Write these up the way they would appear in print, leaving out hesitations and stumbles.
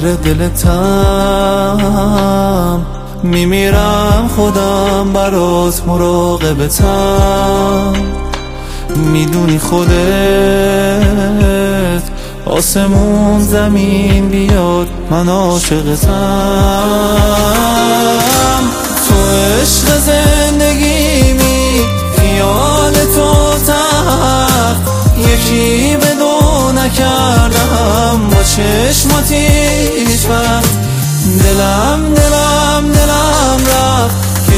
دلتم، میمیرم خودم برات مراقبتم. میدونی خودت آسمون زمین بیاد من عاشقتم. تو عشق زندگیمی، خیال تو تخت، یکی به دو نکردم با چشمات هیچ وقت. دلم رفت که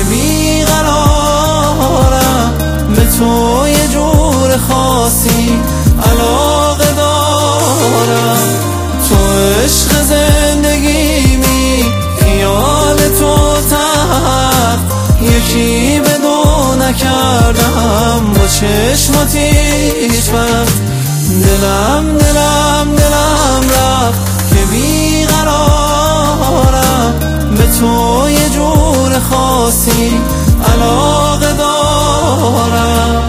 بیقرارم، به تو یه جور خاصی علاقه دارم. تو عشق زندگیمی، خیال تو تخت، یکی به دو نکردم با چشمات هیچ وقت. دلم رفت که بیقرارم، به تو یه جور خاصی علاقه دارم.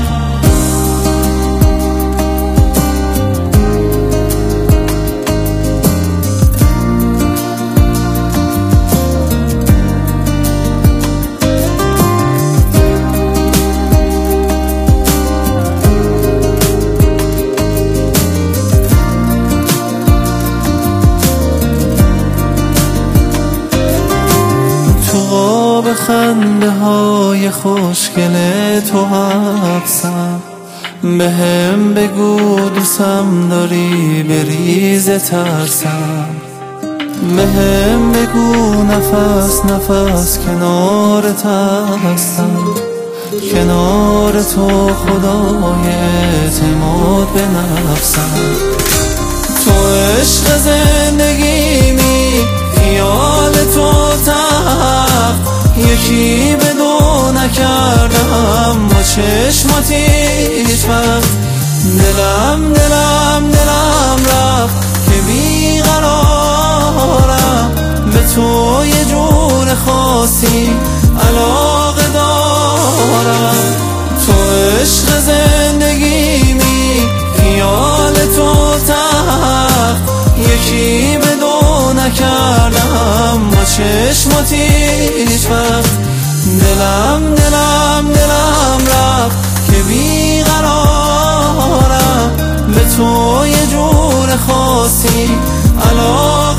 به خنده های خوشگل تو حبسم، به هم بگو دوستم داری بریز ترسم. به هم بگو نفس نفس کنارت هستم، کنار تو خدای اعتماد به نفسم. تو عشق زندگیمی، خیال تو تخت، یکی به دو نکردم با چشمات هیچ وقت. دلم رفت که بیقرارم، به تو یه جور خاصی علاقه دارم. تو عشق زندگیمی، خیال تو تخت، یکی به دو نکردم با چشمات هیچ وقت. دلم رفت که بیقرارم، به تو یه جور خاصی علاقه